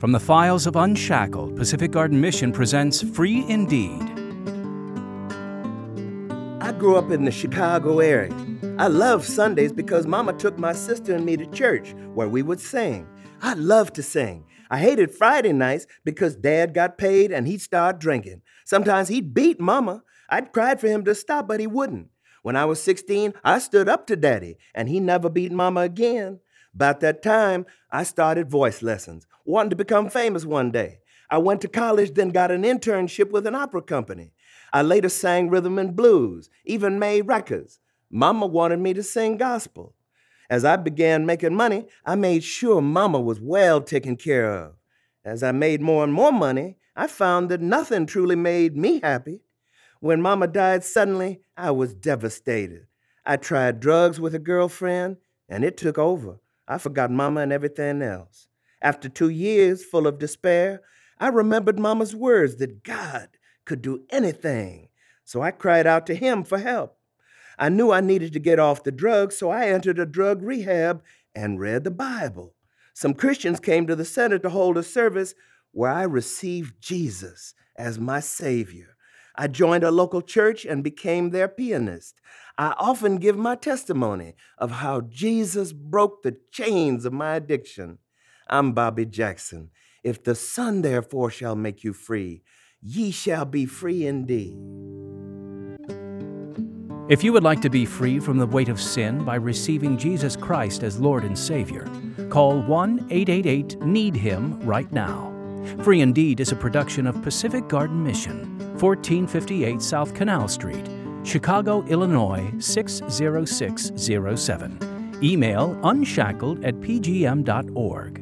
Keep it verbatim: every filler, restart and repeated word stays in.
From the files of Unshackled, Pacific Garden Mission presents Free Indeed. I grew up in the Chicago area. I loved Sundays because Mama took my sister and me to church where we would sing. I loved to sing. I hated Friday nights because Dad got paid and he'd start drinking. Sometimes he'd beat Mama. I'd cried for him to stop, but he wouldn't. When I was sixteen, I stood up to Daddy, and he never beat Mama again. About that time, I started voice lessons, wanting to become famous one day. I went to college, then got an internship with an opera company. I later sang rhythm and blues, even made records. Mama wanted me to sing gospel. As I began making money, I made sure Mama was well taken care of. As I made more and more money, I found that nothing truly made me happy. When Mama died suddenly, I was devastated. I tried drugs with a girlfriend, and it took over. I forgot Mama and everything else. After two years full of despair, I remembered Mama's words that God could do anything. So I cried out to him for help. I knew I needed to get off the drugs, so I entered a drug rehab and read the Bible. Some Christians came to the center to hold a service where I received Jesus as my Savior. I joined a local church and became their pianist. I often give my testimony of how Jesus broke the chains of my addiction. I'm Bobby Jackson. If the Son therefore shall make you free, ye shall be free indeed. If you would like to be free from the weight of sin by receiving Jesus Christ as Lord and Savior, call one eight eight eight need him right now. Free Indeed is a production of Pacific Garden Mission, fourteen fifty-eight South Canal Street, Chicago, Illinois six zero six zero seven. Email unshackled at p g m dot org.